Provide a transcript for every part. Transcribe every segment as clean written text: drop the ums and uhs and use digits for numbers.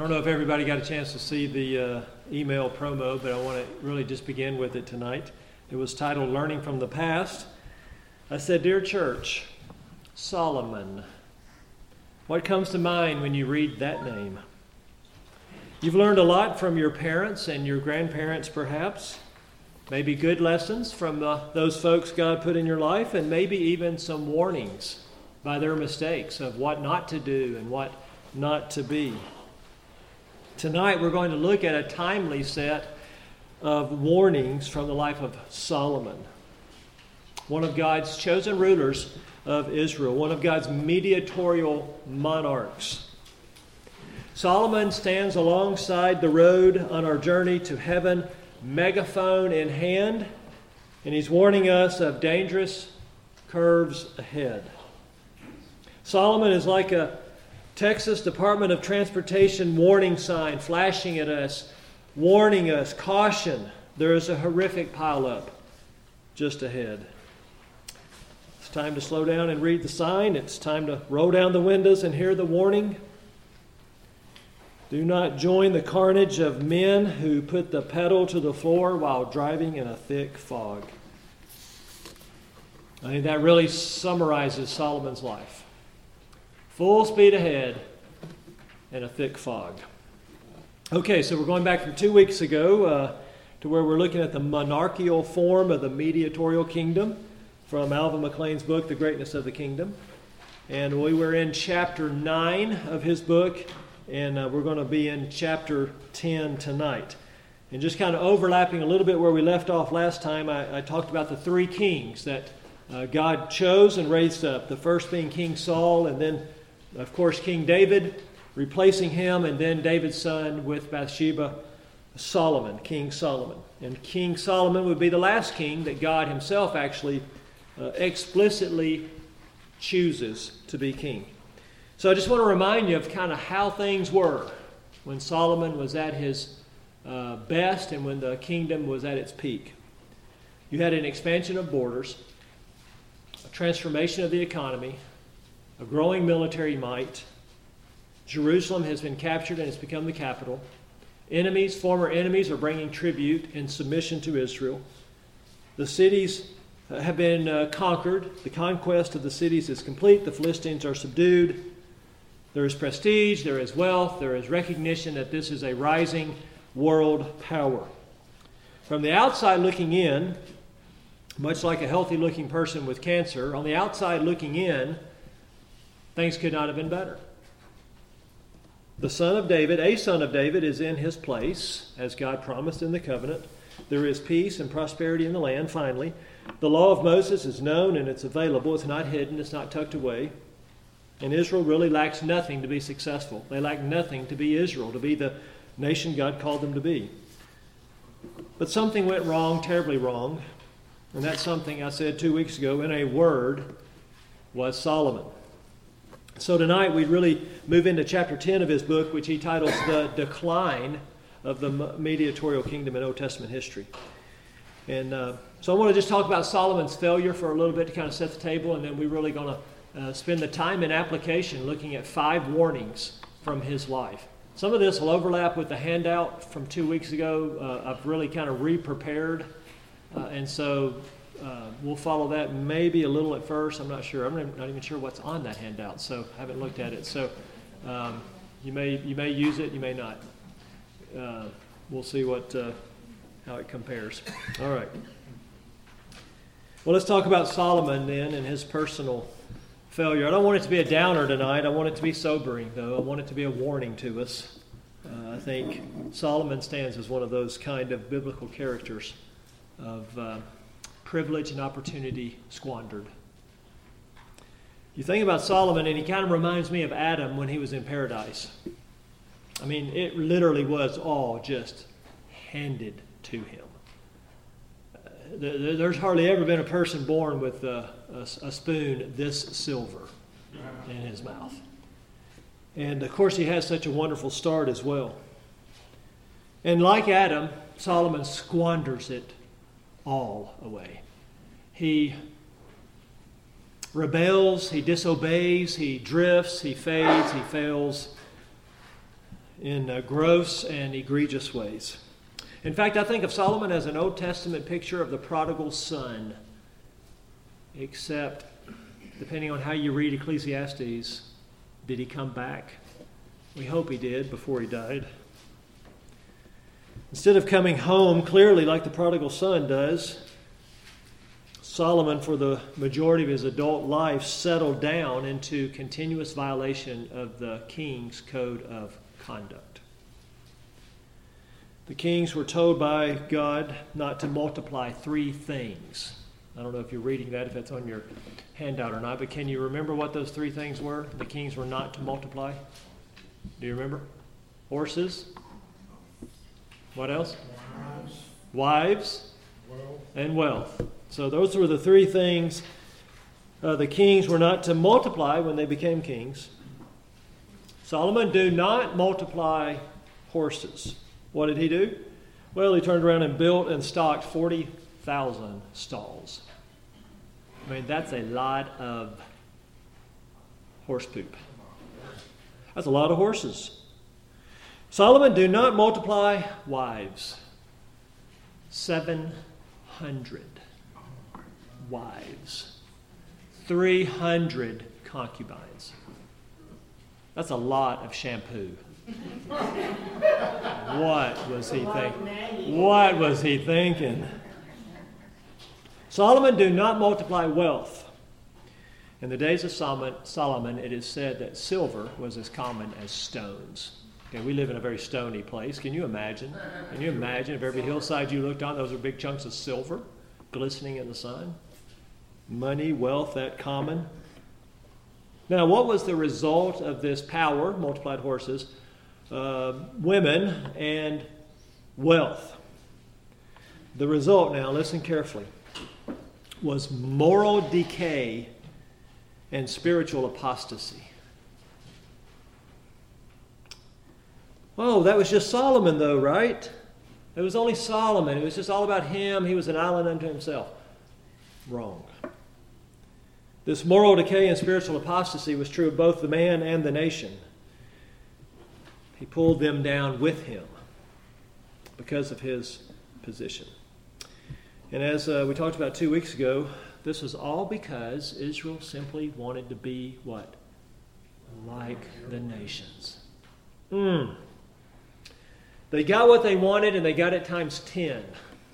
don't know if everybody got a chance to see the email promo, but I want to really just begin with it tonight. It was titled Learning from the Past. I said, Dear Church, Solomon. What comes to mind when you read that name? You've learned a lot from your parents and your grandparents, perhaps. Maybe good lessons from those folks God put in your life, and maybe even some warnings by their mistakes of what not to do and what not to be. Tonight we're going to look at a timely set of warnings from the life of Solomon, one of God's chosen rulers of Israel, one of God's mediatorial monarchs. Solomon stands alongside the road on our journey to heaven, megaphone in hand, and he's warning us of dangerous curves ahead. Solomon is like a Texas Department of Transportation warning sign flashing at us, warning us, caution, there is a horrific pileup just ahead. It's time to slow down and read the sign. It's time to roll down the windows and hear the warning. Do not join the carnage of men who put the pedal to the floor while driving in a thick fog. I think that really summarizes Solomon's life. Full speed ahead in a thick fog. Okay, so we're going back from 2 weeks ago to where we're looking at the monarchical form of the mediatorial kingdom from Alvin McLean's book, The Greatness of the Kingdom. And we were in chapter 9 of his book, and we're going to be in chapter 10 tonight. And just kind of overlapping a little bit where we left off last time, I talked about the three kings that God chose and raised up. The first being King Saul, and then, of course, King David, replacing him, and then David's son with Bathsheba, Solomon, King Solomon. And King Solomon would be the last king that God himself actually explicitly chooses to be king. So I just want to remind you of kind of how things were when Solomon was at his best and when the kingdom was at its peak. You had an expansion of borders, a transformation of the economy, a growing military might. Jerusalem has been captured and has become the capital. Enemies, former enemies, are bringing tribute in submission to Israel. The cities have been conquered. The conquest of the cities is complete. The Philistines are subdued. There is prestige, there is wealth, there is recognition that this is a rising world power. From the outside looking in, much like a healthy-looking person with cancer, on the outside looking in, things could not have been better. The son of David, a son of David, is in his place, as God promised in the covenant. There is peace and prosperity in the land, finally. The law of Moses is known and it's available. It's not hidden. It's not tucked away. And Israel really lacks nothing to be successful. They lack nothing to be Israel, to be the nation God called them to be. But something went wrong, terribly wrong. And that something, I said 2 weeks ago, in a word, was Solomon. So tonight we really move into chapter 10 of his book, which he titles The Decline of the Mediatorial Kingdom in Old Testament History. And so I want to just talk about Solomon's failure for a little bit to kind of set the table, and then we're really going to spend the time in application looking at 5 warnings from his life. Some of this will overlap with the handout from 2 weeks ago. I've really kind of re-prepared, and so we'll follow that maybe a little at first. I'm not sure. I'm not even sure what's on that handout, so I haven't looked at it. So you may use it, you may not. We'll see how it compares. All right. Well, let's talk about Solomon then and his personal failure. I don't want it to be a downer tonight. I want it to be sobering, though. I want it to be a warning to us. I think Solomon stands as one of those kind of biblical characters of privilege and opportunity squandered. You think about Solomon, and he kind of reminds me of Adam when he was in paradise. I mean, it literally was all just handed to him. There's hardly ever been a person born with a spoon this silver in his mouth. And, of course, he has such a wonderful start as well. And like Adam, Solomon squanders it all away. He rebels, he disobeys, he drifts, he fades, he fails. in gross and egregious ways. In fact, I think of Solomon as an Old Testament picture of the prodigal son, except, depending on how you read Ecclesiastes, did he come back? We hope he did before he died. Instead of coming home clearly like the prodigal son does, Solomon, for the majority of his adult life, settled down into continuous violation of the king's code of conduct. The kings were told by God not to multiply 3 things. I don't know if you're reading that, if that's on your handout or not, but can you remember what those 3 things were? The kings were not to multiply. Do you remember? Horses. What else? Wives. And wealth. So those were the 3 things the kings were not to multiply when they became kings. Solomon did not multiply horses. What did he do? Well, he turned around and built and stocked 40,000 stalls. I mean, that's a lot of horse poop. That's a lot of horses. Solomon did not multiply wives. 700 wives. 300 concubines. That's a lot of shampoo. What was he thinking? What was he thinking? Solomon did not multiply wealth. In the days of Solomon, it is said that silver was as common as stones. Okay, we live in a very stony place. Can you imagine? Can you imagine if every hillside you looked on, those were big chunks of silver glistening in the sun? Money, wealth, that common. Now, what was the result of this power, multiplied horses, women, and wealth? The result, now listen carefully, was moral decay and spiritual apostasy. Oh, that was just Solomon though, right? It was only Solomon. It was just all about him. He was an island unto himself. Wrong. This moral decay and spiritual apostasy was true of both the man and the nation. He pulled them down with him because of his position. And as we talked about 2 weeks ago, this was all because Israel simply wanted to be what? Like the nations. They got what they wanted, and they got it times 10.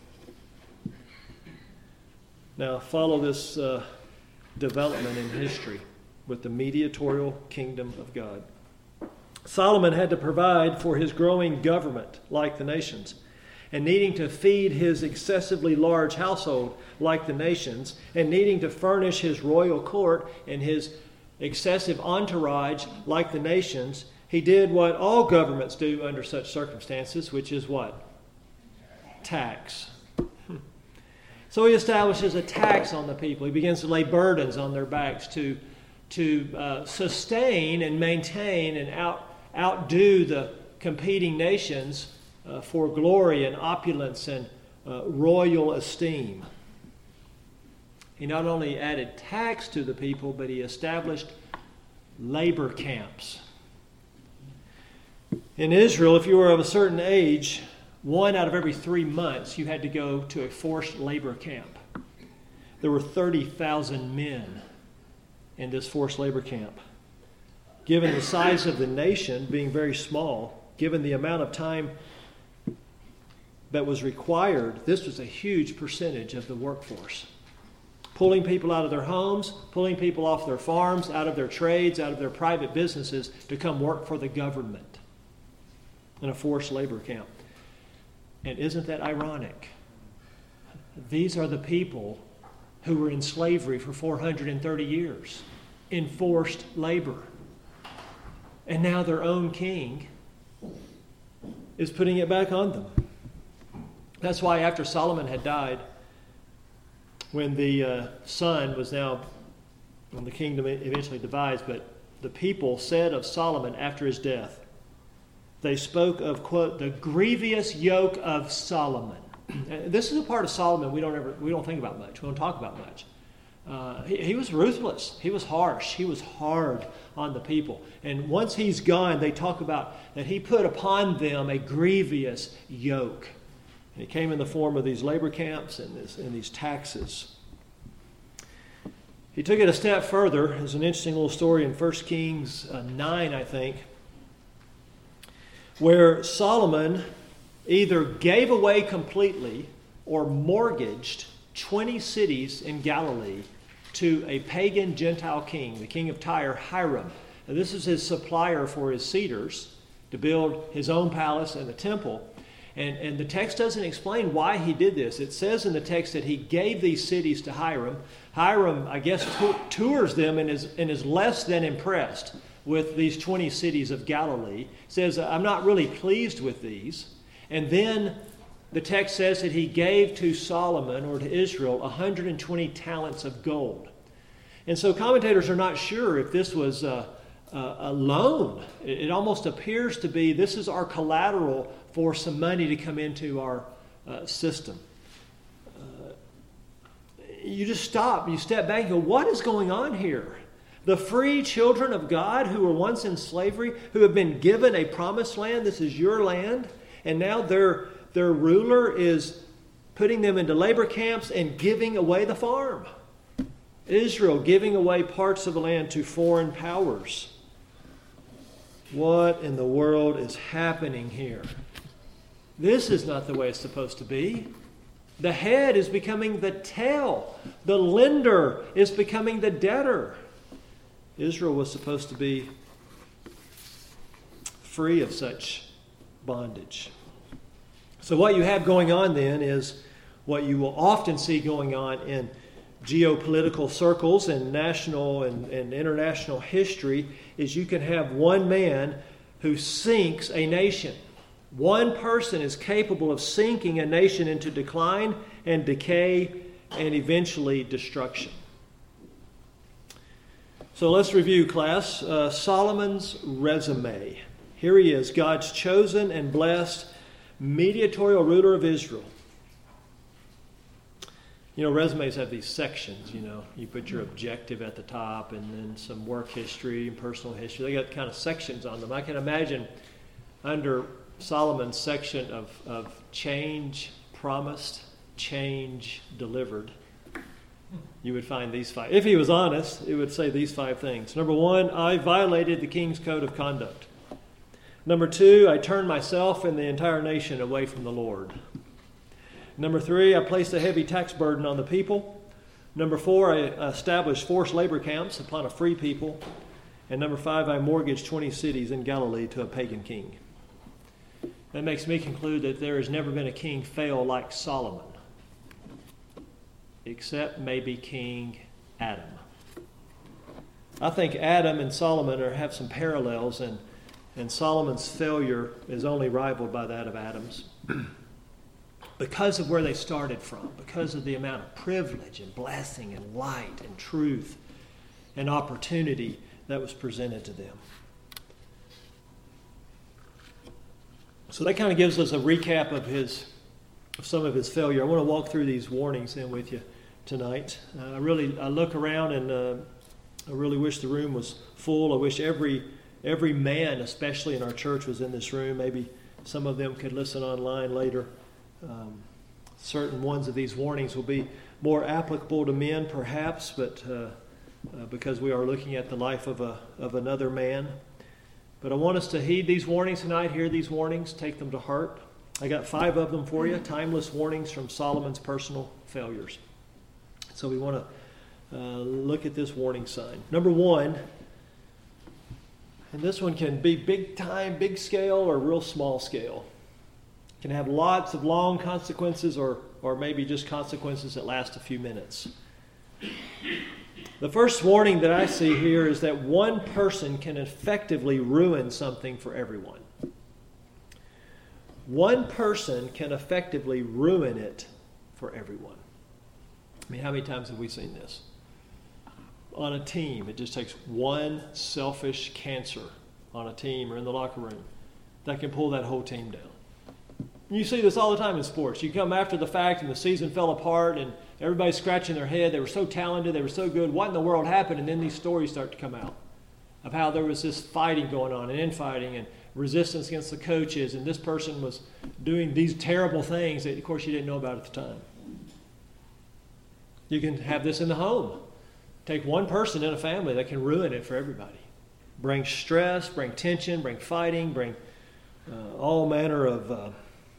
Now, follow this development in history with the mediatorial kingdom of God. Solomon had to provide for his growing government like the nations, and needing to feed his excessively large household like the nations, and needing to furnish his royal court and his excessive entourage like the nations, he did what all governments do under such circumstances, which is what? Tax. So he establishes a tax on the people. He begins to lay burdens on their backs to sustain and maintain and outdo the competing nations for glory and opulence and royal esteem. He not only added tax to the people, but he established labor camps. In Israel, if you were of a certain age, 1 out of every 3 months you had to go to a forced labor camp. There were 30,000 men in this forced labor camp. Given the size of the nation being very small, given the amount of time that was required, this was a huge percentage of the workforce. Pulling people out of their homes, pulling people off their farms, out of their trades, out of their private businesses to come work for the government in a forced labor camp. And isn't that ironic? These are the people who were in slavery for 430 years, in forced labor. And now their own king is putting it back on them. That's why after Solomon had died, when the son was now, when the kingdom eventually divides, but the people said of Solomon after his death, they spoke of, quote, the grievous yoke of Solomon. This is a part of Solomon we don't think about much. We don't talk about much. He was ruthless. He was harsh. He was hard on the people. And once he's gone, they talk about that he put upon them a grievous yoke. And it came in the form of these labor camps and these taxes. He took it a step further. There's an interesting little story in 1 Kings 9, I think, where Solomon either gave away completely or mortgaged 20 cities in Galilee to a pagan Gentile king, the king of Tyre, Hiram. Now, this is his supplier for his cedars to build his own palace and a temple. And the text doesn't explain why he did this. It says in the text that he gave these cities to Hiram. Hiram, I guess, tours them and is less than impressed with these 20 cities of Galilee. Says, I'm not really pleased with these. And then the text says that he gave to Solomon or to Israel 120 talents of gold. And so commentators are not sure if this was a loan. It almost appears to be this is our collateral for some money to come into our system. You just stop, you step back and go, what is going on here? The free children of God who were once in slavery, who have been given a promised land, this is your land, and now their ruler is putting them into labor camps and giving away the farm. Israel giving away parts of the land to foreign powers. What in the world is happening here? This is not the way it's supposed to be. The head is becoming the tail. The lender is becoming the debtor. Israel was supposed to be free of such bondage. So what you have going on then is what you will often see going on in geopolitical circles and national and international history is you can have one man who sinks a nation. One person is capable of sinking a nation into decline and decay and eventually destruction. So let's review, class. Solomon's resume. Here he is, God's chosen and blessed mediatorial ruler of Israel. You know, resumes have these sections, you know. You put your objective at the top and then some work history and personal history. They got kind of sections on them. I can imagine under Solomon's section of change promised, change delivered, you would find these 5. If he was honest, it would say these 5 things. Number 1, I violated the king's code of conduct. Number 2, I turned myself and the entire nation away from the Lord. Number 3, I placed a heavy tax burden on the people. Number 4, I established forced labor camps upon a free people. And number 5, I mortgaged 20 cities in Galilee to a pagan king. That makes me conclude that there has never been a king fail like Solomon, except maybe King Adam. I think Adam and Solomon have some parallels, and Solomon's failure is only rivaled by that of Adam's. Because of where they started from, because of the amount of privilege and blessing and light and truth and opportunity that was presented to them. So that kind of gives us a recap of some of his failure. I want to walk through these warnings then with you tonight. I look around and I really wish the room was full. I wish every man, especially in our church, was in this room. Maybe some of them could listen online later. Certain ones of these warnings will be more applicable to men, perhaps, but because we are looking at the life of another man. But I want us to heed these warnings tonight, hear these warnings, take them to heart. I got 5 of them for you, timeless warnings from Solomon's personal failures. So we want to look at this warning sign. Number 1, and this one can be big time, big scale, or real small scale. It can have lots of long consequences or maybe just consequences that last a few minutes. The first warning that I see here is that one person can effectively ruin something for everyone. One person can effectively ruin it for everyone. I mean, how many times have we seen this? On a team, it just takes one selfish cancer on a team or in the locker room that can pull that whole team down. You see this all the time in sports. You come after the fact and the season fell apart and everybody's scratching their head. They were so talented. They were so good. What in the world happened? And then these stories start to come out of how there was this fighting going on and infighting and resistance against the coaches. And this person was doing these terrible things that, of course, you didn't know about at the time. You can have this in the home. Take one person in a family that can ruin it for everybody. Bring stress, bring tension, bring fighting, bring all manner of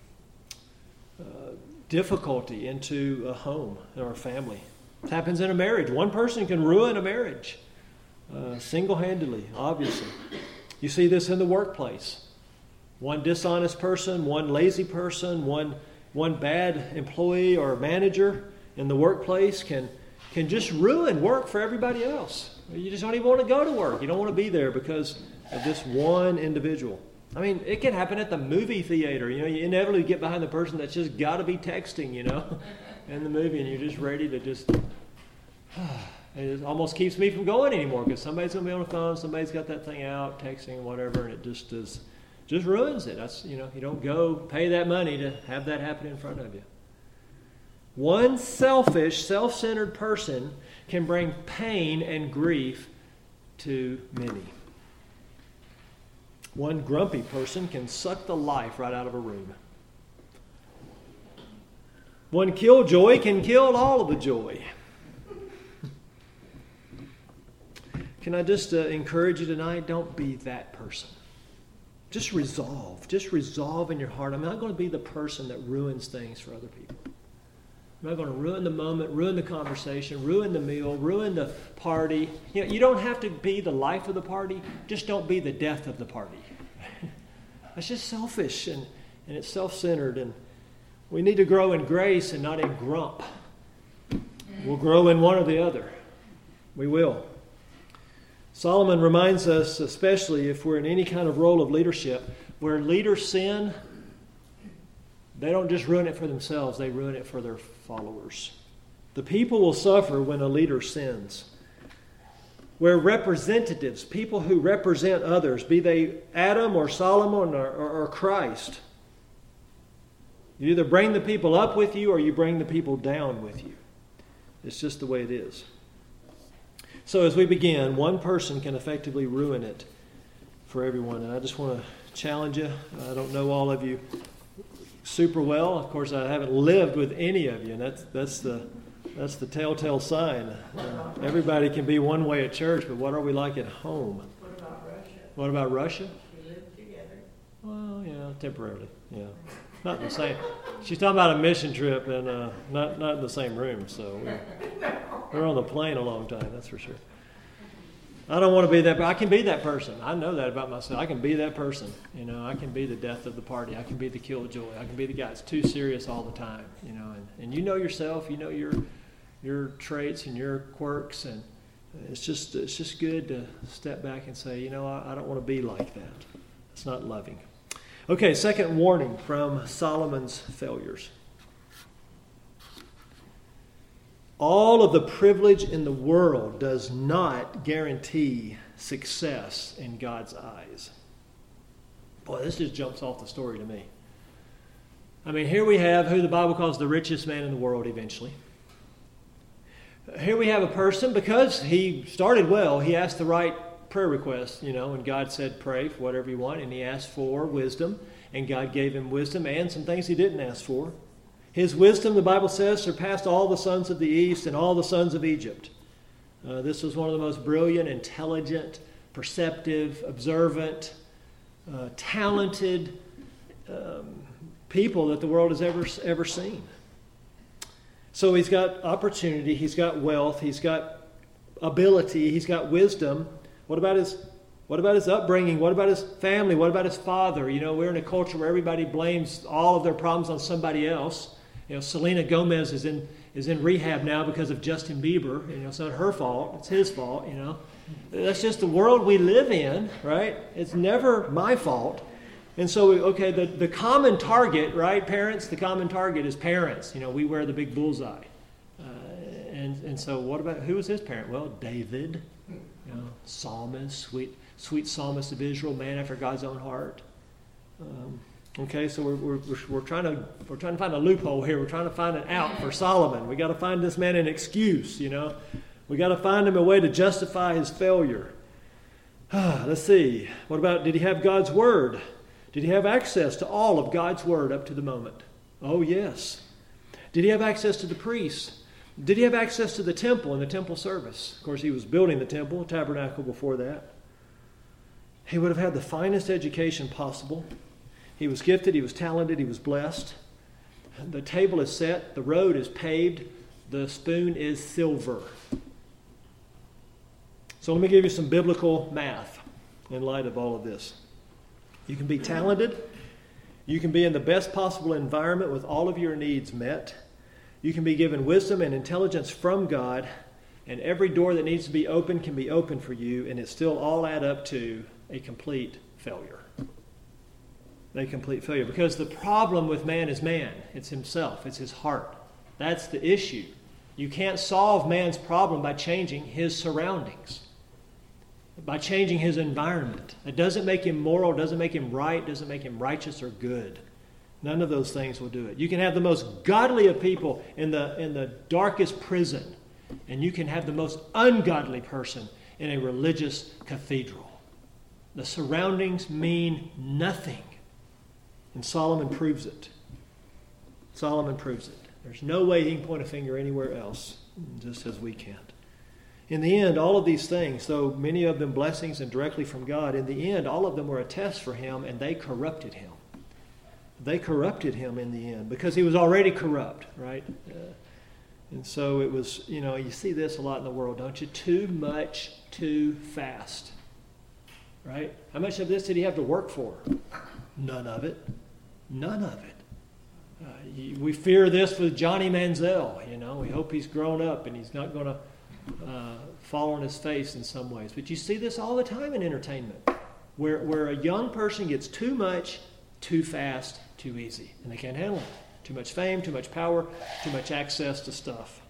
difficulty into a home or a family. It happens in a marriage. One person can ruin a marriage single-handedly, obviously. You see this in the workplace. One dishonest person, one lazy person, one bad employee or manager in the workplace can just ruin work for everybody else. You just don't even want to go to work. You don't want to be there because of this one individual. I mean, it can happen at the movie theater. You inevitably get behind the person that's just got to be texting, in the movie, and you're just ready to just... It almost keeps me from going anymore because somebody's going to be on the phone, somebody's got that thing out, texting, whatever, and it just ruins it. That's, you don't go pay that money to have that happen in front of you. One selfish, self-centered person can bring pain and grief to many. One grumpy person can suck the life right out of a room. One killjoy can kill all of the joy. Can I just encourage you tonight? Don't be that person. Just resolve. Just resolve in your heart. I'm not going to be the person that ruins things for other people. I'm not going to ruin the moment, ruin the conversation, ruin the meal, ruin the party. You don't have to be the life of the party. Just don't be the death of the party. That's just selfish and it's self-centered. And we need to grow in grace and not in grump. We'll grow in one or the other. We will. Solomon reminds us, especially if we're in any kind of role of leadership, where leaders sin, they don't just ruin it for themselves, they ruin it for their followers. The people will suffer when a leader sins. Where representatives, people who represent others, be they Adam or Solomon or Christ, you either bring the people up with you or you bring the people down with you. It's just the way it is. So as we begin, one person can effectively ruin it for everyone. And I just want to challenge you. I don't know all of you super well. Of course, I haven't lived with any of you, and that's the telltale sign. Everybody can be one way at church, but what are we like at home? What about Russia? What about Russia? We live together. Well, temporarily. Yeah, not in the same. She's talking about a mission trip, and not in the same room. So we're on the plane a long time. That's for sure. I don't want to be that, but I can be that person. I know that about myself. I can be that person. I can be the death of the party. I can be the killjoy. I can be the guy that's too serious all the time. And you know yourself. You know your traits and your quirks, and it's just good to step back and say, I don't want to be like that. It's not loving. Okay, second warning from Solomon's failures. All of the privilege in the world does not guarantee success in God's eyes. Boy, this just jumps off the story to me. I mean, here we have who the Bible calls the richest man in the world eventually. Here we have a person, because he started well, he asked the right prayer request, and God said pray for whatever you want, and he asked for wisdom, and God gave him wisdom and some things he didn't ask for. His wisdom, the Bible says, surpassed all the sons of the east and all the sons of Egypt. This was one of the most brilliant, intelligent, perceptive, observant, talented people that the world has ever seen. So he's got opportunity, he's got wealth, he's got ability, he's got wisdom. What about his upbringing? What about his family? What about his father? We're in a culture where everybody blames all of their problems on somebody else. Selena Gomez is in rehab now because of Justin Bieber. It's not her fault. It's his fault, That's just the world we live in, right? It's never my fault. And so, the common target, right, parents? The common target is parents. We wear the big bullseye. And so what about, who was his parent? Well, David, psalmist, sweet psalmist of Israel, man after God's own heart. Okay, so we're trying to find a loophole here. We're trying to find an out for Solomon. We got to find this man an excuse. We got to find him a way to justify his failure. Let's see. What about, did he have God's word? Did he have access to all of God's word up to the moment? Oh, yes. Did he have access to the priests? Did he have access to the temple and the temple service? Of course, he was building the temple, tabernacle before that. He would have had the finest education possible. He was gifted, he was talented, he was blessed. The table is set, the road is paved, the spoon is silver. So let me give you some biblical math in light of all of this. You can be talented. You can be in the best possible environment with all of your needs met. You can be given wisdom and intelligence from God, and every door that needs to be opened can be opened for you, and it still all add up to a complete failure. A complete failure. Because the problem with man is man. It's himself. It's his heart. That's the issue. You can't solve man's problem by changing his surroundings, by changing his environment. It doesn't make him moral, doesn't make him right, doesn't make him righteous or good. None of those things will do it. You can have the most godly of people in the darkest prison, and you can have the most ungodly person in a religious cathedral. The surroundings mean nothing. And Solomon proves it. Solomon proves it. There's no way he can point a finger anywhere else, just as we can't. In the end, all of these things, though many of them blessings and directly from God, in the end, all of them were a test for him, and they corrupted him. They corrupted him in the end, because he was already corrupt, right? And so it was, you see this a lot in the world, don't you? Too much, too fast, right? How much of this did he have to work for? None of it. None of it. We fear this with Johnny Manziel, We hope he's grown up and he's not going to fall on his face in some ways. But you see this all the time in entertainment, where a young person gets too much, too fast, too easy, and they can't handle it. Too much fame, too much power, too much access to stuff.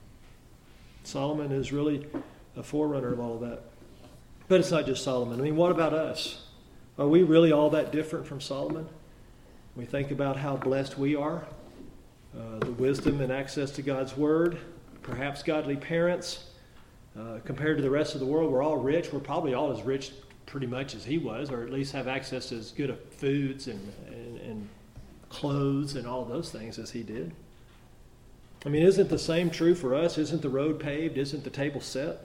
Solomon is really a forerunner of all of that. But it's not just Solomon. I mean, what about us? Are we really all that different from Solomon? We think about how blessed we are, the wisdom and access to God's word, perhaps godly parents. Compared to the rest of the world, we're all rich. We're probably all as rich pretty much as he was, or at least have access to as good of foods and clothes and all those things as he did. I mean, isn't the same true for us? Isn't the road paved? Isn't the table set?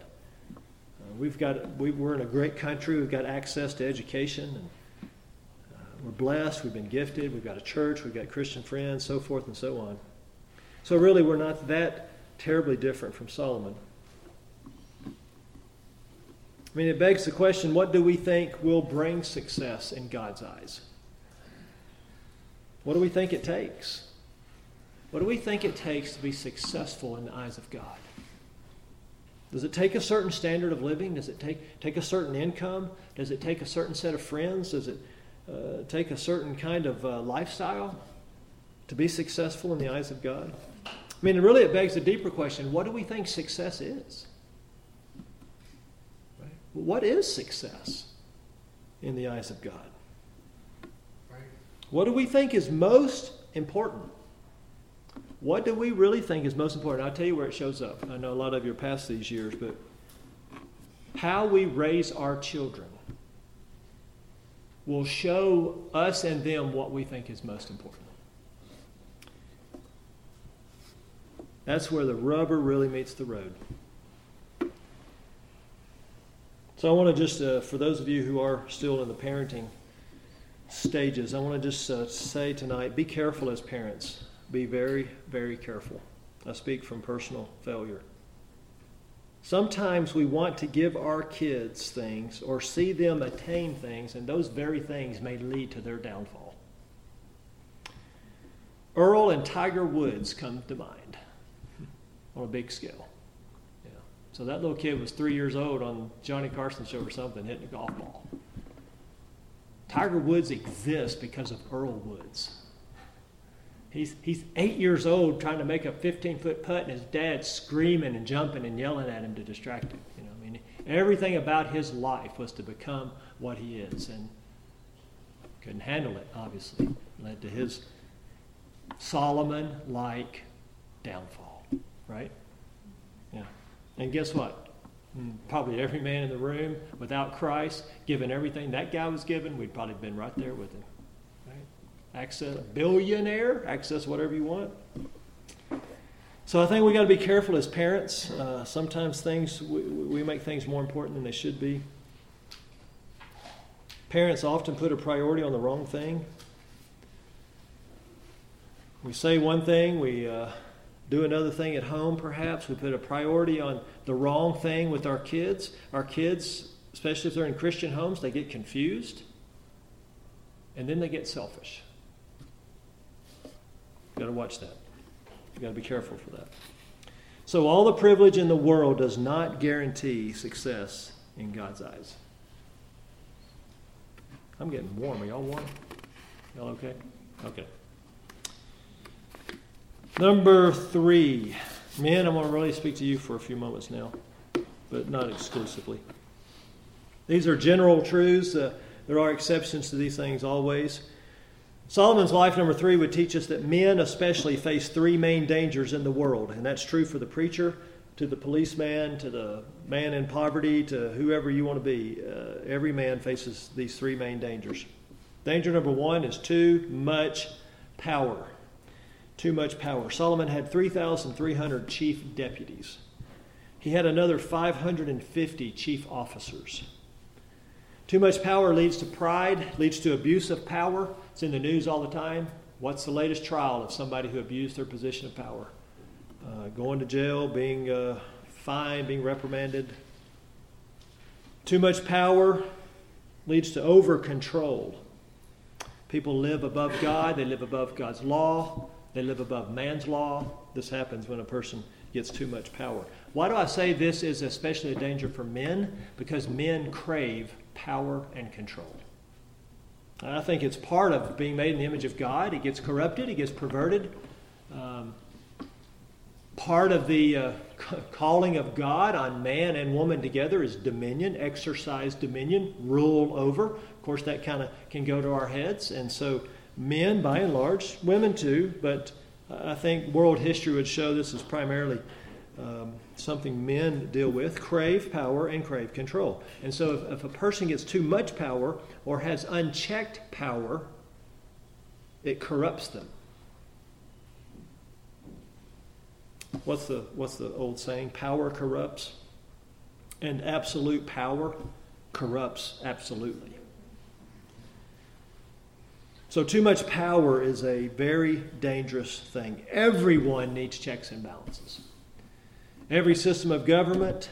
We're in a great country. We've got access to education. And, we're blessed. We've been gifted. We've got a church. We've got Christian friends, so forth and so on. So really, we're not that terribly different from Solomon. I mean, it begs the question, what do we think will bring success in God's eyes? What do we think it takes? What do we think it takes to be successful in the eyes of God? Does it take a certain standard of living? Does it take a certain income? Does it take a certain set of friends? Does it take a certain kind of lifestyle to be successful in the eyes of God? I mean, really it begs a deeper question. What do we think success is? Right? What is success in the eyes of God? Right. What do we think is most important? What do we really think is most important? I'll tell you where it shows up. I know a lot of you are past these years, but how we raise our children will show us and them what we think is most important. That's where the rubber really meets the road. So I want to just, for those of you who are still in the parenting stages, I want to just say tonight, be careful as parents. Be very, very careful. I speak from personal failure. Sometimes we want to give our kids things or see them attain things, and those very things may lead to their downfall. Earl and Tiger Woods come to mind on a big scale. Yeah. So that little kid was 3 years old on Johnny Carson's show or something, hitting a golf ball. Tiger Woods exists because of Earl Woods. He's 8 years old trying to make a 15-foot putt, and his dad's screaming and jumping and yelling at him to distract him. Everything about his life was to become what he is. And Couldn't handle it, obviously. Led to his Solomon-like downfall, right? Yeah. And guess what? Probably every man in the room, without Christ, given everything that guy was given, we'd probably been right there with him. Right? Access, billionaire, access whatever you want. So I think we got to be careful as parents. Sometimes we make things more important than they should be. Parents often put a priority on the wrong thing. We say one thing, we do another thing at home perhaps. We put a priority on the wrong thing with our kids. Our kids, especially if they're in Christian homes, they get confused. And then they get selfish. You've got to watch that. You've got to be careful for that. So all the privilege in the world does not guarantee success in God's eyes. I'm getting warm. Are y'all warm? Y'all okay? Okay. Number 3. Men, I'm going to really speak to you for a few moments now, but not exclusively. These are general truths. There are exceptions to these things always. Solomon's life, number 3, would teach us that men especially face 3 main dangers in the world. And that's true for the preacher, to the policeman, to the man in poverty, to whoever you want to be. Every man faces these 3 main dangers. Danger number 1 is too much power. Too much power. Solomon had 3,300 chief deputies. He had another 550 chief officers. Too much power leads to pride, leads to abuse of power. It's in the news all the time. What's the latest trial of somebody who abused their position of power? Going to jail, being fined, being reprimanded. Too much power leads to over-control. People live above God. They live above God's law. They live above man's law. This happens when a person gets too much power. Why do I say this is especially a danger for men? Because men crave power and control. And I think it's part of being made in the image of God. It gets corrupted. It gets perverted. Part of the calling of God on man and woman together is dominion, exercise dominion, rule over. Of course, that kind of can go to our heads. And so men, by and large, women too, but I think world history would show this is primarily something men deal with, crave power and crave control. And so if a person gets too much power or has unchecked power, it corrupts them. What's the old saying? Power corrupts, and absolute power corrupts absolutely. So too much power is a very dangerous thing. Everyone needs checks and balances. Every system of government,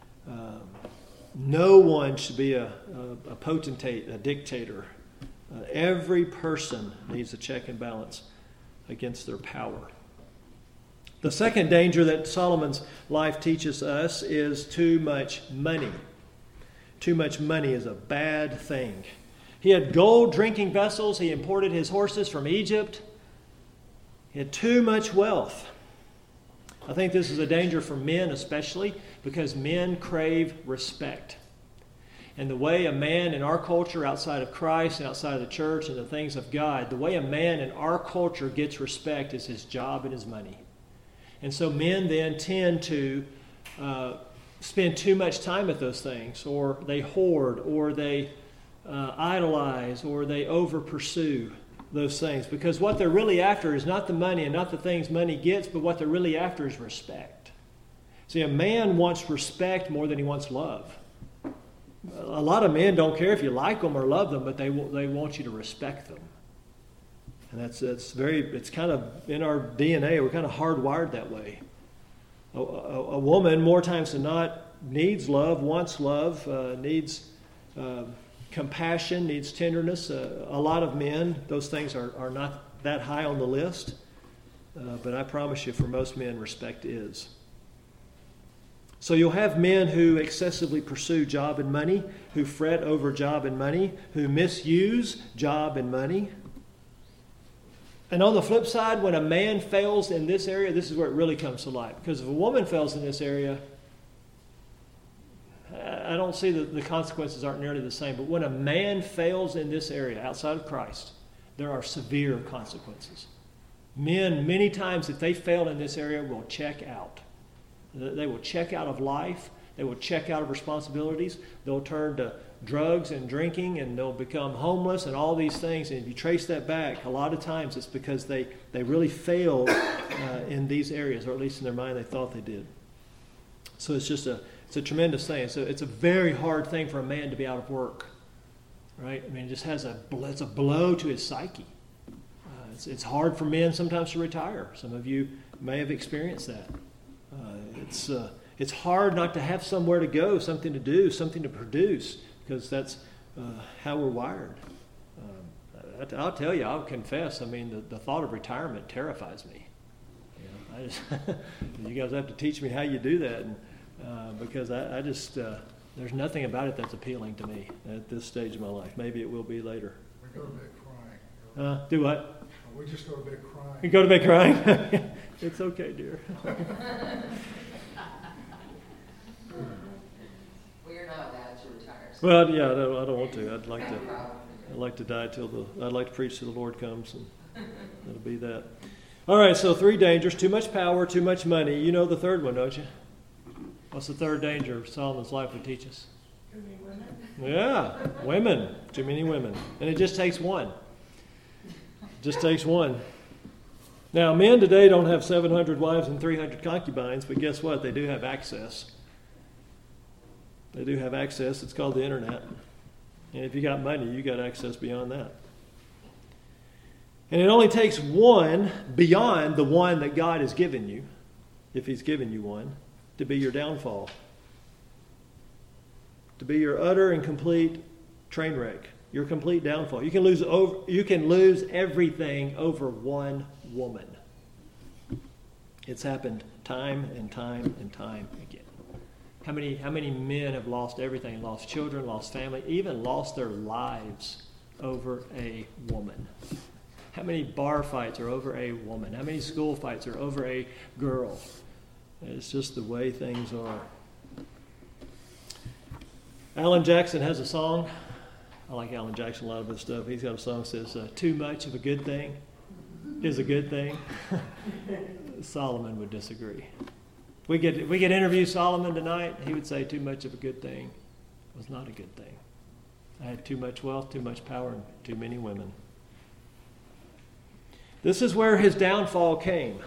no one should be a potentate, a dictator. Every person needs a check and balance against their power. The second danger that Solomon's life teaches us is too much money. Too much money is a bad thing. He had gold drinking vessels. He imported his horses from Egypt. He had too much wealth. I think this is a danger for men especially because men crave respect. And the way a man in our culture outside of Christ and outside of the church and the things of God, the way a man in our culture gets respect is his job and his money. And so men then tend to spend too much time at those things, or they hoard, or they idolize, or they over-pursue those things. Because what they're really after is not the money and not the things money gets, but what they're really after is respect. See, a man wants respect more than he wants love. A lot of men don't care if you like them or love them, but they want you to respect them. And it's kind of in our DNA. We're kind of hardwired that way. A woman, more times than not, needs love, wants love, needs compassion, needs tenderness. A lot of men, those things are not that high on the list. But I promise you, for most men, respect is. So you'll have men who excessively pursue job and money, who fret over job and money, who misuse job and money. And on the flip side, when a man fails in this area, this is where it really comes to light. Because if a woman fails in this area, I don't see the consequences aren't nearly the same. But when a man fails in this area outside of Christ, there are severe consequences. Men, many times, if they fail in this area, will check out. They will check out of life. They will check out of responsibilities. They'll turn to drugs and drinking, and they'll become homeless and all these things. And if you trace that back, a lot of times it's because they really failed in these areas, or at least in their mind they thought they did. So it's just it's a tremendous thing. So it's a very hard thing for a man to be out of work, right? I mean, it just it's a blow to his psyche. It's hard for men sometimes to retire. Some of you may have experienced that. It's hard not to have somewhere to go, something to do, something to produce, because that's how we're wired. I'll tell you, I'll confess, I mean, the thought of retirement terrifies me. You guys have to teach me how you do that, because I just, there's nothing about it that's appealing to me at this stage of my life. Maybe it will be later. We go to bed crying. Do what? We just go to bed crying. You go to bed crying? It's okay, dear. Well, you're not allowed to retire. So Well, yeah, I don't want to. I'd like to die I'd like to preach till the Lord comes, and it'll be that. All right, so 3 dangers: too much power, too much money. You know the third one, don't you? What's the third danger Solomon's life would teach us? Too many women. Yeah, women. Too many women. And it just takes one. Just takes one. Now, men today don't have 700 wives and 300 concubines, but guess what? They do have access. They do have access. It's called the internet. And if you got money, you got access beyond that. And it only takes one beyond the one that God has given you, if He's given you one, to be your downfall. To be your utter and complete train wreck. Your complete downfall. You can lose everything over one woman. It's happened time and time and time again. How many men have lost everything, lost children, lost family, even lost their lives over a woman? How many bar fights are over a woman? How many school fights are over a girl? It's just the way things are. Alan Jackson has a song. I like Alan Jackson, a lot of his stuff. He's got a song that says, too much of a good thing is a good thing. Solomon would disagree. We could interview Solomon tonight. He would say too much of a good thing was not a good thing. I had too much wealth, too much power, and too many women. This is where his downfall came.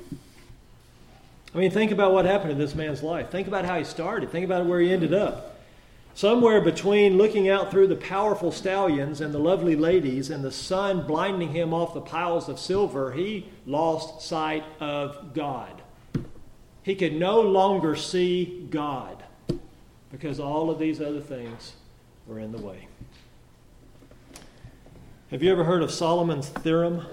I mean, think about what happened in this man's life. Think about how he started. Think about where he ended up. Somewhere between looking out through the powerful stallions and the lovely ladies and the sun blinding him off the piles of silver, he lost sight of God. He could no longer see God because all of these other things were in the way. Have you ever heard of Solomon's theorem?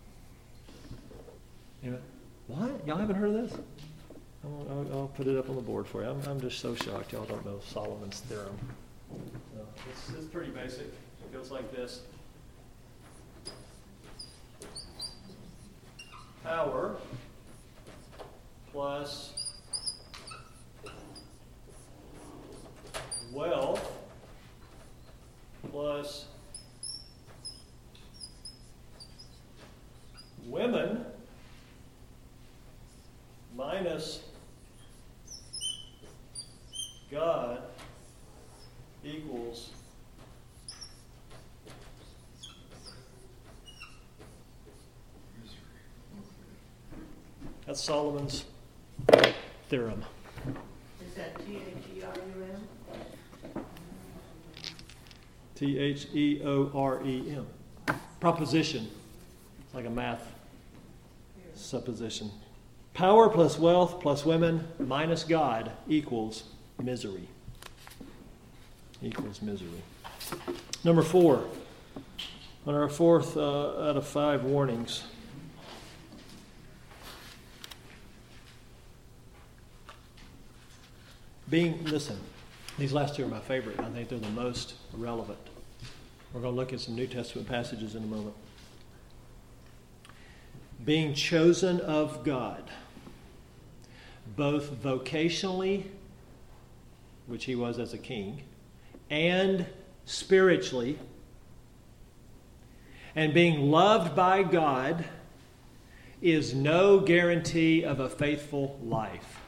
What? Y'all haven't heard of this? I'll put it up on the board for you. I'm just so shocked y'all don't know Solomon's theorem. It's pretty basic. It goes like this. Power plus wealth plus women minus God equals that's Solomon's theorem. Is that T-H-E-R-U-M? T-H-E-O-R-E-M. Proposition. It's like a math supposition. Power plus wealth plus women minus God equals misery. Equals misery. Number 4. On our 4th out of 5 warnings. Listen, these last 2 are my favorite. I think they're the most relevant. We're going to look at some New Testament passages in a moment. Being chosen of God, both vocationally, which he was as a king, and spiritually, and being loved by God is no guarantee of a faithful life.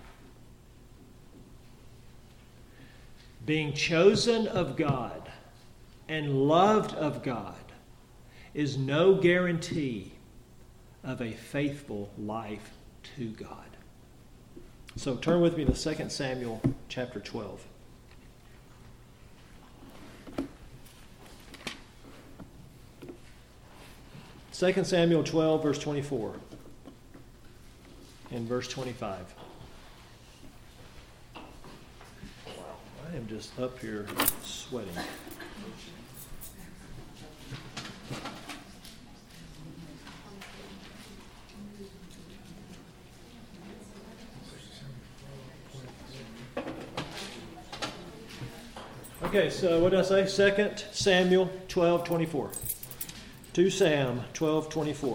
Being chosen of God and loved of God is no guarantee of a faithful life to God. So turn with me to 2 Samuel chapter 12. Second Samuel 12, verse 24 and verse 25. I am just up here sweating. Okay, so what did I say? 2 Samuel 12, 24. 2 Sam 12, 24.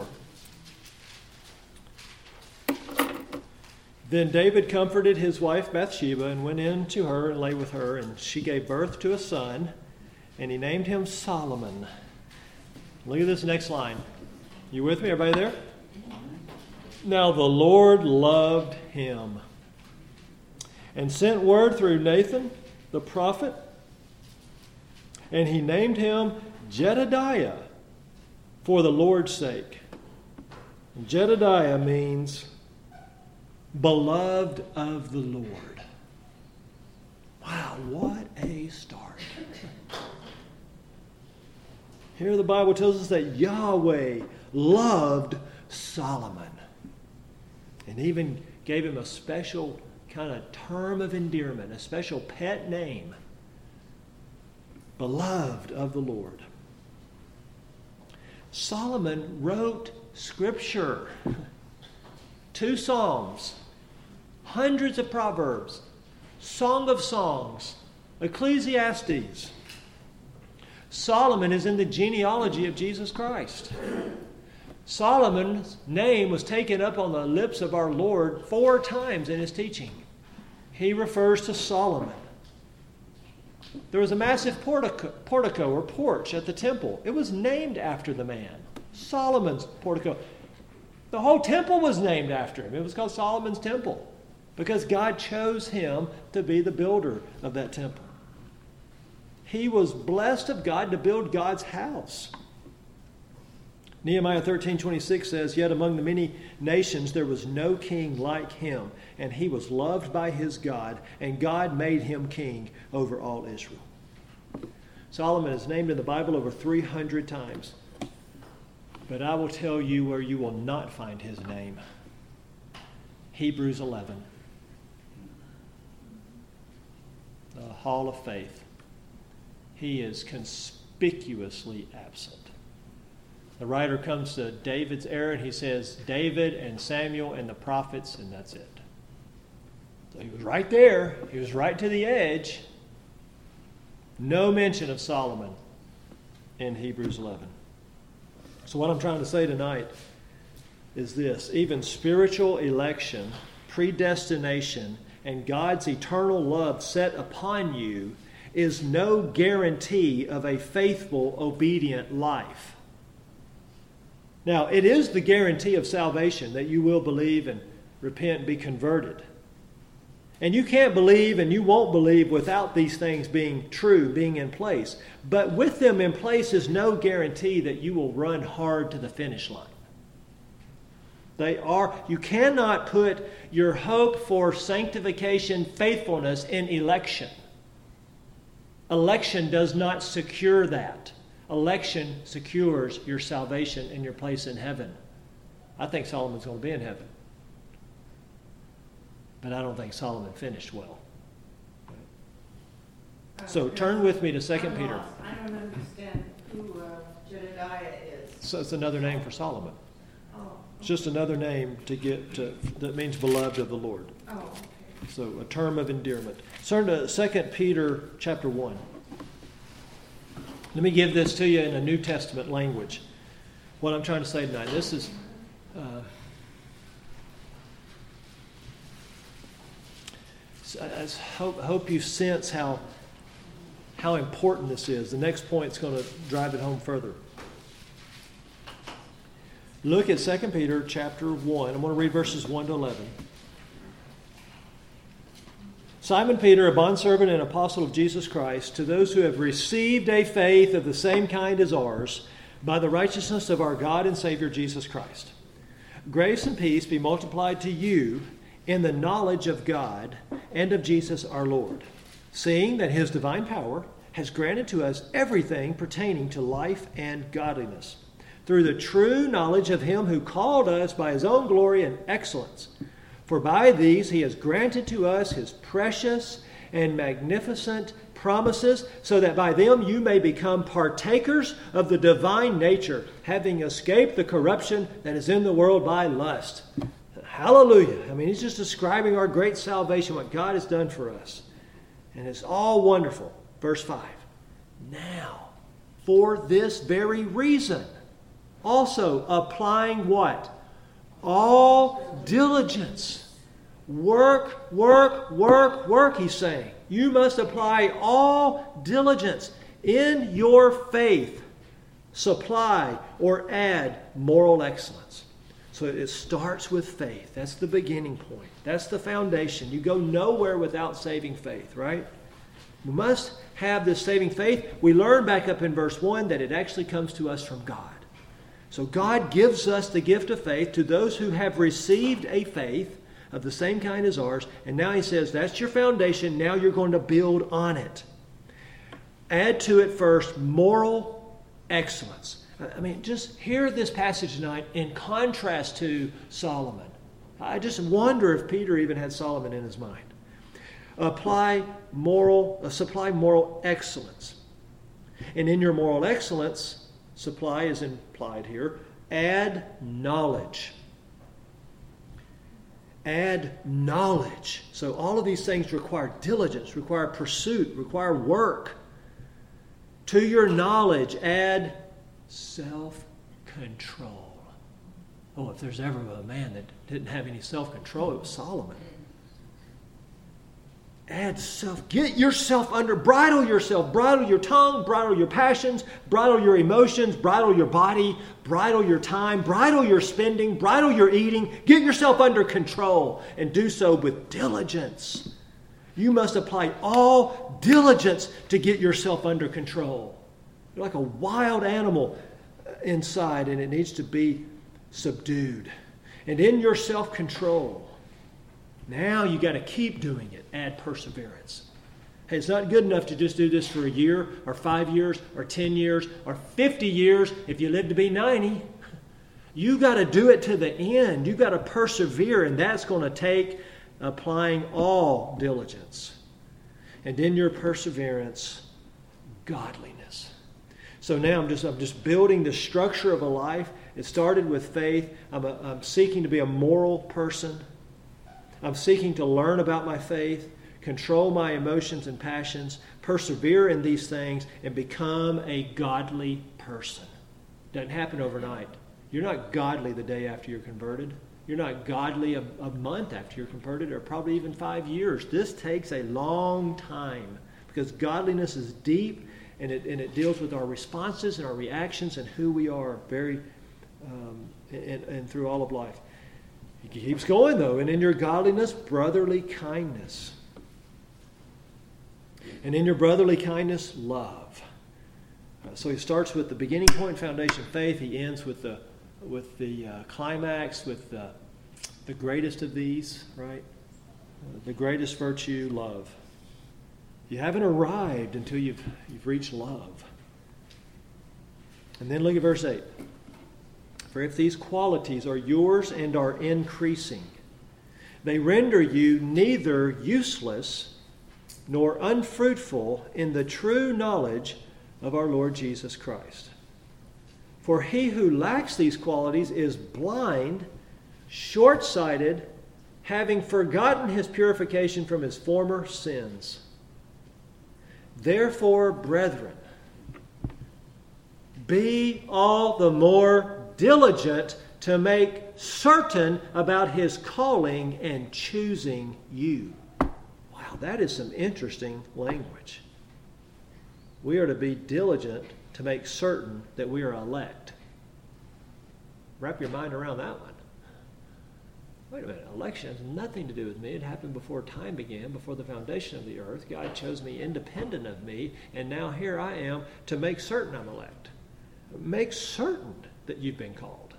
Then David comforted his wife Bathsheba and went in to her and lay with her, and she gave birth to a son, and he named him Solomon. Look at this next line. You with me? Everybody there? Now the Lord loved him and sent word through Nathan the prophet, and he named him Jedediah for the Lord's sake. And Jedediah means beloved of the Lord. Wow, what a start. Here the Bible tells us that Yahweh loved Solomon and even gave him a special kind of term of endearment, a special pet name. Beloved of the Lord. Solomon wrote Scripture. 2 Psalms, hundreds of Proverbs, Song of Songs, Ecclesiastes. Solomon is in the genealogy of Jesus Christ. Solomon's name was taken up on the lips of our Lord 4 times in his teaching. He refers to Solomon. There was a massive portico or porch at the temple. It was named after the man. Solomon's portico. The whole temple was named after him. It was called Solomon's temple because God chose him to be the builder of that temple. He was blessed of God to build God's house. Nehemiah 13:26 says, "Yet among the many nations there was no king like him, and he was loved by his God, and God made him king over all Israel." Solomon is named in the Bible over 300 times. But I will tell you where you will not find his name. Hebrews 11. The Hall of Faith. He is conspicuously absent. The writer comes to David's era and he says, David and Samuel and the prophets, and that's it. So he was right there. He was right to the edge. No mention of Solomon in Hebrews 11. So what I'm trying to say tonight is this. Even spiritual election, predestination, and God's eternal love set upon you is no guarantee of a faithful, obedient life. Now, it is the guarantee of salvation that you will believe and repent and be converted. And you can't believe and you won't believe without these things being true, being in place. But with them in place is no guarantee that you will run hard to the finish line. You cannot put your hope for sanctification, faithfulness in election. Election does not secure that. Election secures your salvation and your place in heaven. I think Solomon's going to be in heaven. But I don't think Solomon finished well. So turn with me to 2 Peter. I don't understand who Jedediah is. So it's another name for Solomon. Oh. It's just another name that means beloved of the Lord. Oh, okay. So a term of endearment. Turn to 2 Peter chapter 1. Let me give this to you in a New Testament language. What I'm trying to say tonight. This is... hope you sense how important this is. The next point is going to drive it home further. Look at 2 Peter chapter 1. I'm going to read verses 1 to 11. Simon Peter, a bondservant and apostle of Jesus Christ, to those who have received a faith of the same kind as ours, by the righteousness of our God and Savior Jesus Christ. Grace and peace be multiplied to you in the knowledge of God and of Jesus our Lord, seeing that His divine power has granted to us everything pertaining to life and godliness, through the true knowledge of Him who called us by His own glory and excellence. For by these He has granted to us His precious and magnificent promises, so that by them you may become partakers of the divine nature, having escaped the corruption that is in the world by lust. Hallelujah. I mean, he's just describing our great salvation, what God has done for us. And it's all wonderful. Verse 5. Now, for this very reason, also applying what? All diligence. Work, work, work, work, he's saying. You must apply all diligence. In your faith, supply or add moral excellence. So it starts with faith. That's the beginning point. That's the foundation. You go nowhere without saving faith, right? We must have this saving faith. We learn back up in verse 1 that it actually comes to us from God. So God gives us the gift of faith to those who have received a faith of the same kind as ours. And now he says, that's your foundation. Now you're going to build on it. Add to it first moral excellence. I mean, just hear this passage tonight in contrast to Solomon. I just wonder if Peter even had Solomon in his mind. Supply moral excellence. And in your moral excellence, supply is implied here, add knowledge. Add knowledge. So all of these things require diligence, require pursuit, require work. To your knowledge, add self-control. Oh, if there's ever a man that didn't have any self-control, it was Solomon. Get yourself bridle yourself, bridle your tongue, bridle your passions, bridle your emotions, bridle your body, bridle your time, bridle your spending, bridle your eating. Get yourself under control and do so with diligence. You must apply all diligence to get yourself under control. You're like a wild animal inside, and it needs to be subdued. And in your self-control, now you got to keep doing it. Add perseverance. Hey, it's not good enough to just do this for a year or 5 years or 10 years or 50 years if you live to be 90. You got to do it to the end. You got to persevere, and that's going to take applying all diligence. And in your perseverance, godliness. So now I'm just building the structure of a life. It started with faith. I'm seeking to be a moral person. I'm seeking to learn about my faith, control my emotions and passions, persevere in these things, and become a godly person. It doesn't happen overnight. You're not godly the day after you're converted. You're not godly a month after you're converted, or probably even 5 years. This takes a long time because godliness is deep, and it deals with our responses and our reactions and who we are and through all of life. He keeps going, though. And in your godliness, brotherly kindness. And in your brotherly kindness, love. So he starts with the beginning point, foundation, faith. He ends with the climax, with the greatest of these, right? The greatest virtue, love. You haven't arrived until you've reached love. And then look at verse 8. For if these qualities are yours and are increasing, they render you neither useless nor unfruitful in the true knowledge of our Lord Jesus Christ. For he who lacks these qualities is blind, short-sighted, having forgotten his purification from his former sins. Therefore, brethren, be all the more diligent to make certain about his calling and choosing you. Wow. Wow, that is some interesting language. We are to be diligent to make certain that we are elect. Wrap your mind around that one. Wait a minute, election has nothing to do with me. It happened before time began, before the foundation of the earth. God chose me independent of me, and now here I am to make certain I'm elect. Make certain that you've been called.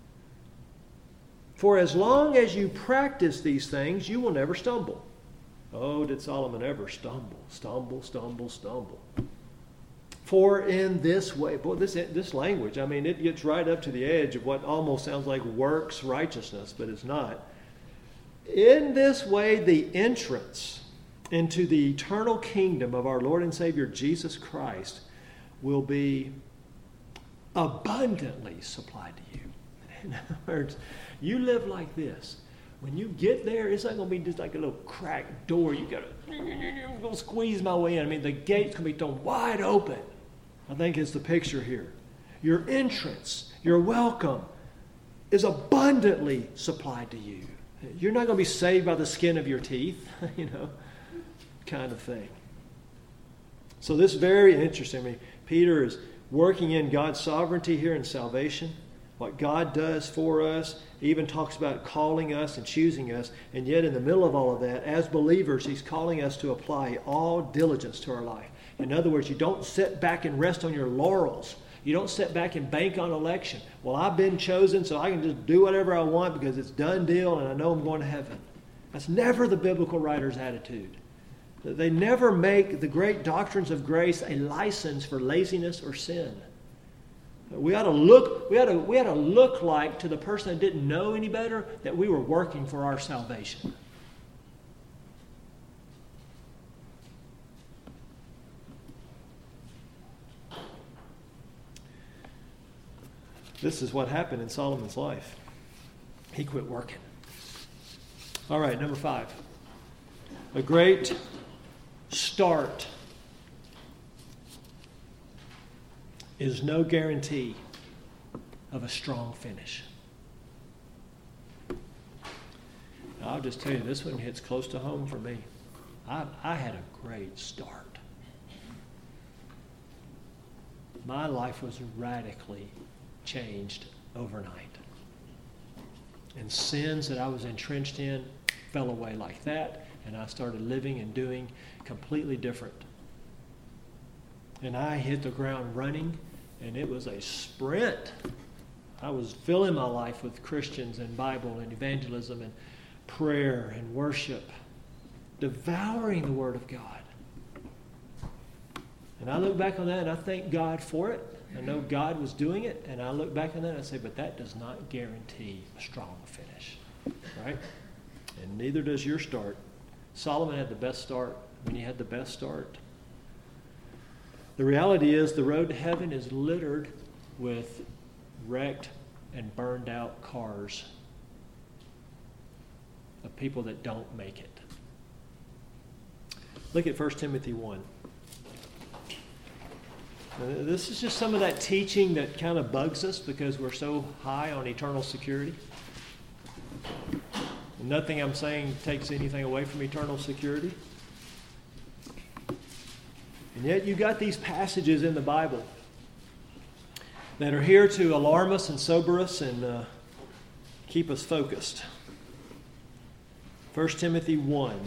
For as long as you practice these things, you will never stumble. Oh, did Solomon ever stumble? Stumble. For in this way, boy, this language, I mean, it gets right up to the edge of what almost sounds like works righteousness, but it's not. In this way, the entrance into the eternal kingdom of our Lord and Savior Jesus Christ will be abundantly supplied to you. In other words, you live like this. When you get there, it's not going to be just like a little cracked door. You got to squeeze my way in. I mean, the gate's going to be thrown wide open. I think it's the picture here. Your entrance, your welcome is abundantly supplied to you. You're not going to be saved by the skin of your teeth, kind of thing. So this is very interesting. I mean, Peter is working in God's sovereignty here in salvation. What God does for us, he even talks about calling us and choosing us. And yet in the middle of all of that, as believers, he's calling us to apply all diligence to our life. In other words, you don't sit back and rest on your laurels. You don't sit back and bank on election. Well, I've been chosen, so I can just do whatever I want because it's done deal and I know I'm going to heaven. That's never the biblical writer's attitude. They never make the great doctrines of grace a license for laziness or sin. We ought to look like to the person that didn't know any better that we were working for our salvation. This is what happened in Solomon's life. He quit working. All right, number 5. A great start is no guarantee of a strong finish. Now, I'll just tell you, this one hits close to home for me. I had a great start. My life was radically changed overnight. And sins that I was entrenched in fell away like that, and I started living and doing completely different. And I hit the ground running, and it was a sprint. I was filling my life with Christians and Bible and evangelism and prayer and worship, devouring the Word of God. And I look back on that and I thank God for it. I know God was doing it, and I look back on that and I say, but that does not guarantee a strong finish, right? And neither does your start. Solomon had the best start when he had the best start. The reality is the road to heaven is littered with wrecked and burned out cars of people that don't make it. Look at 1 Timothy 1. This is just some of that teaching that kind of bugs us because we're so high on eternal security. Nothing I'm saying takes anything away from eternal security. And yet you got these passages in the Bible that are here to alarm us and sober us and keep us focused. 1 Timothy 1.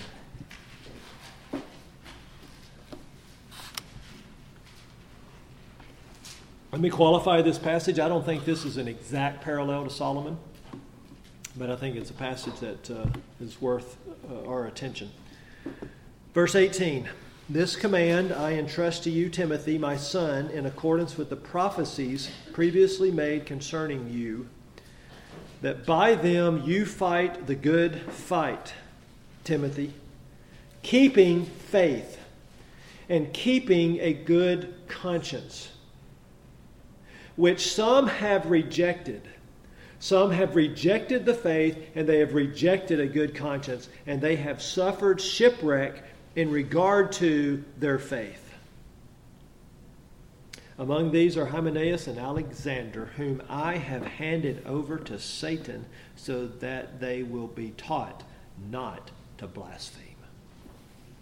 Let me qualify this passage. I don't think this is an exact parallel to Solomon, but I think it's a passage that is worth our attention. Verse 18, "This command I entrust to you, Timothy, my son, in accordance with the prophecies previously made concerning you, that by them you fight the good fight, Timothy, keeping faith and keeping a good conscience, which some have rejected. Some have rejected the faith, and they have rejected a good conscience, and they have suffered shipwreck in regard to their faith. Among these are Hymenaeus and Alexander, whom I have handed over to Satan, so that they will be taught not to blaspheme."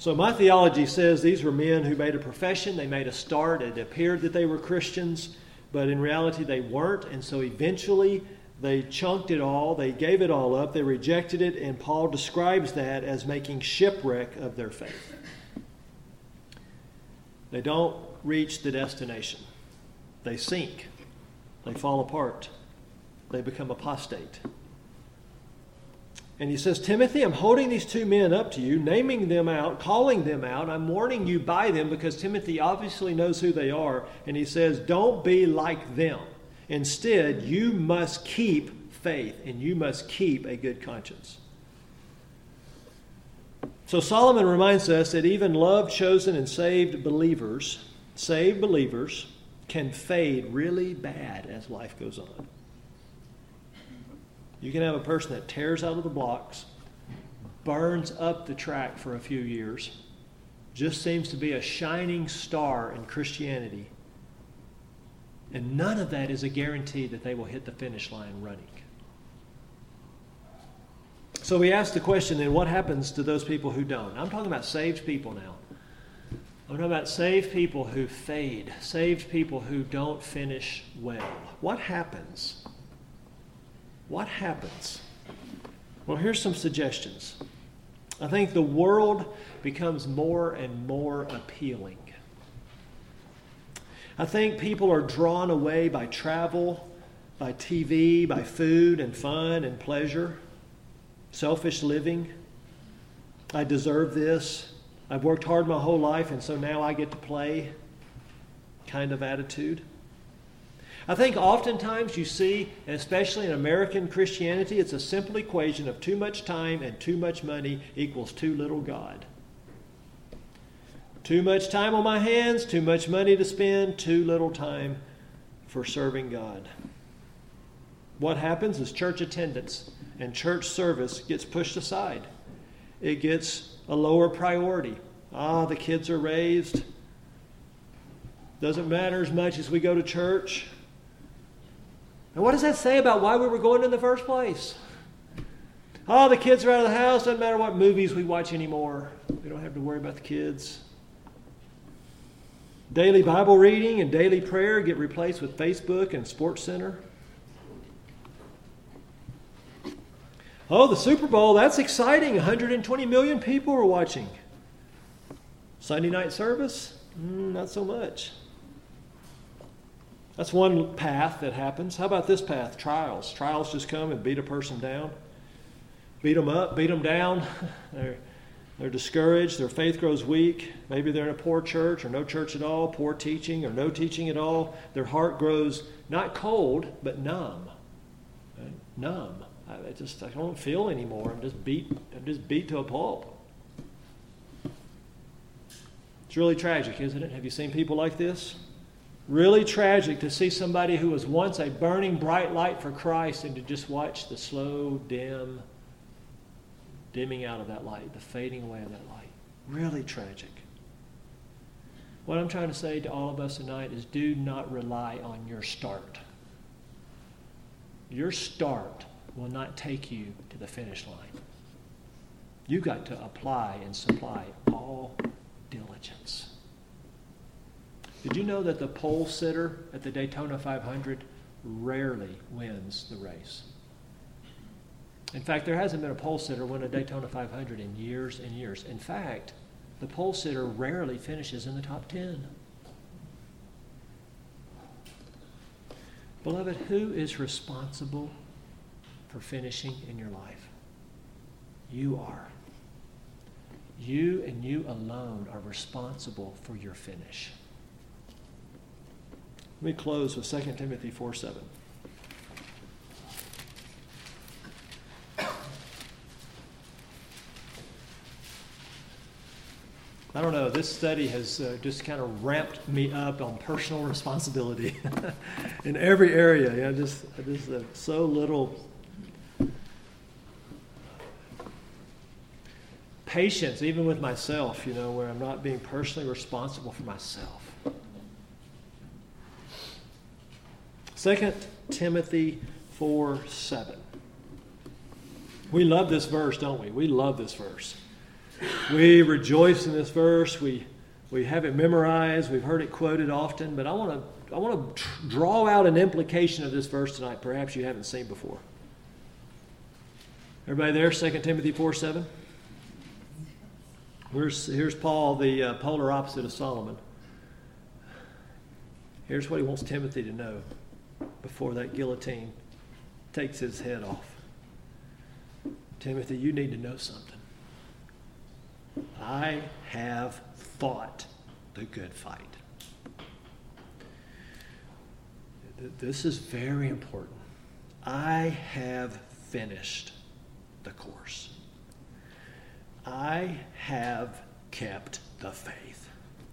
So my theology says these were men who made a profession, they made a start, it appeared that they were Christians, but in reality they weren't, and so eventually they chunked it all, they gave it all up, they rejected it, and Paul describes that as making shipwreck of their faith. They don't reach the destination. They sink. They fall apart. They become apostate. And he says, Timothy, I'm holding these two men up to you, naming them out, calling them out. I'm warning you by them because Timothy obviously knows who they are. And he says, don't be like them. Instead, you must keep faith and you must keep a good conscience. So Solomon reminds us that even loved, chosen, and saved believers can fade really bad as life goes on. You can have a person that tears out of the blocks, burns up the track for a few years, just seems to be a shining star in Christianity, and none of that is a guarantee that they will hit the finish line running. So we ask the question, then what happens to those people who don't? I'm talking about saved people now. I'm talking about saved people who fade, saved people who don't finish well. What happens? What happens? Well, here's some suggestions. I think the world becomes more and more appealing. I think people are drawn away by travel, by TV, by food and fun and pleasure, selfish living. I deserve this. I've worked hard my whole life, and so now I get to play kind of attitude. I think oftentimes you see, and especially in American Christianity, it's a simple equation of too much time and too much money equals too little God. Too much time on my hands, too much money to spend, too little time for serving God. What happens is church attendance and church service gets pushed aside. It gets a lower priority. The kids are raised. Doesn't matter as much as we go to church. And what does that say about why we were going in the first place? The kids are out of the house. Doesn't matter what movies we watch anymore. We don't have to worry about the kids. Daily Bible reading and daily prayer get replaced with Facebook and Sports Center. The Super Bowl, that's exciting. 120 million people are watching. Sunday night service? Not so much. That's one path that happens. How about this path? Trials. Trials just come and beat a person down. Beat them up, beat them down. They're discouraged. Their faith grows weak. Maybe they're in a poor church or no church at all, poor teaching or no teaching at all. Their heart grows not cold, but numb. Right? Numb. I don't feel anymore. I'm just beat to a pulp. It's really tragic, isn't it? Have you seen people like this? Really tragic to see somebody who was once a burning bright light for Christ and to just watch the slow dimming out of that light, the fading away of that light. Really tragic. What I'm trying to say to all of us tonight is do not rely on your start. Your start will not take you to the finish line. You've got to apply and supply all diligence. Did you know that the pole sitter at the Daytona 500 rarely wins the race? In fact, there hasn't been a pole sitter win a Daytona 500 in years and years. In fact, the pole sitter rarely finishes in the top 10. Beloved, who is responsible for finishing in your life? You are. You and you alone are responsible for your finish. Let me close with 2 Timothy 4:7. I don't know, this study has just kind of ramped me up on personal responsibility in every area. Just so little patience, even with myself, where I'm not being personally responsible for myself. 2 Timothy 4:7. We love this verse, don't we? We love this verse. We rejoice in this verse. We have it memorized. We've heard it quoted often. But I want to draw out an implication of this verse tonight perhaps you haven't seen before. Everybody there? 2 Timothy 4:7. Here's Paul, the polar opposite of Solomon. Here's what he wants Timothy to know before that guillotine takes his head off. Timothy, you need to know something. I have fought the good fight. This is very important. I have finished the course. I have kept the faith.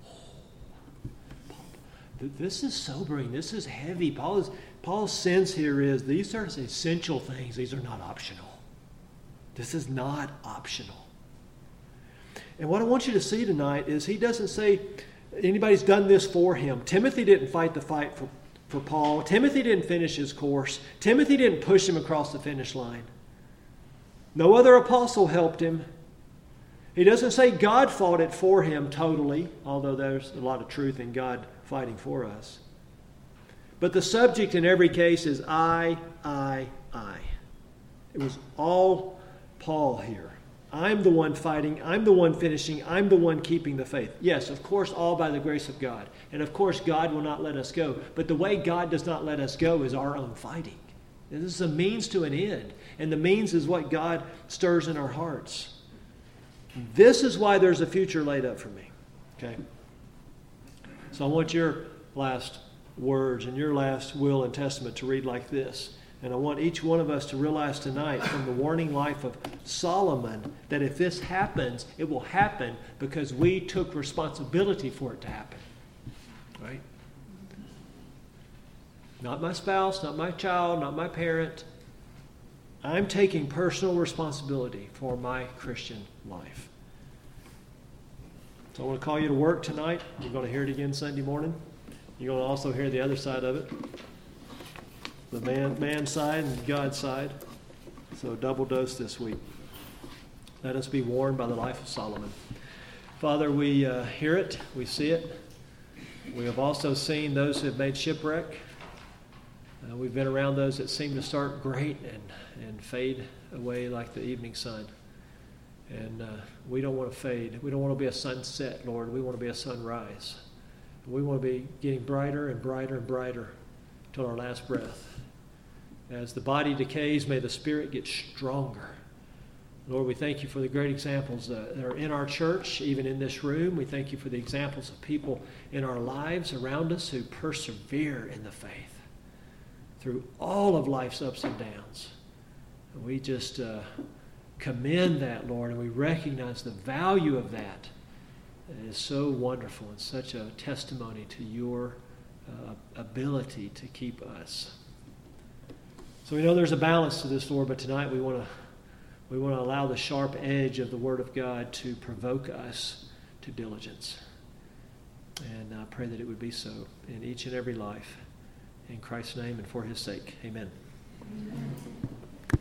This is sobering. This is heavy. Paul's sense here is these are essential things. These are not optional. This is not optional. And what I want you to see tonight is he doesn't say anybody's done this for him. Timothy didn't fight the fight for Paul. Timothy didn't finish his course. Timothy didn't push him across the finish line. No other apostle helped him. He doesn't say God fought it for him totally, although there's a lot of truth in God fighting for us. But the subject in every case is I. It was all Paul here. I'm the one fighting. I'm the one finishing. I'm the one keeping the faith. Yes, of course, all by the grace of God. And of course, God will not let us go. But the way God does not let us go is our own fighting. This is a means to an end. And the means is what God stirs in our hearts. This is why there's a future laid up for me. Okay? So I want your last words and your last will and testament to read like this. And I want each one of us to realize tonight from the warning life of Solomon that if this happens, it will happen because we took responsibility for it to happen. Right? Not my spouse, not my child, not my parent. I'm taking personal responsibility for my Christian life. So I want to call you to work tonight. You're going to hear it again Sunday morning. You're going to also hear the other side of it. The man's side and God's side. So double dose this week. Let us be warned by the life of Solomon. Father, we hear it. We see it. We have also seen those who have made shipwreck. We've been around those that seem to start great and fade away like the evening sun. And we don't want to fade. We don't want to be a sunset, Lord. We want to be a sunrise. We want to be getting brighter and brighter and brighter till our last breath. As the body decays, may the spirit get stronger. Lord, we thank you for the great examples that are in our church, even in this room. We thank you for the examples of people in our lives around us who persevere in the faith through all of life's ups and downs. And we just commend that, Lord, and we recognize the value of that. It is so wonderful and such a testimony to your ability to keep us. So we know there's a balance to this, Lord, but tonight we want to allow the sharp edge of the Word of God to provoke us to diligence. And I pray that it would be so in each and every life. In Christ's name and for His sake. Amen.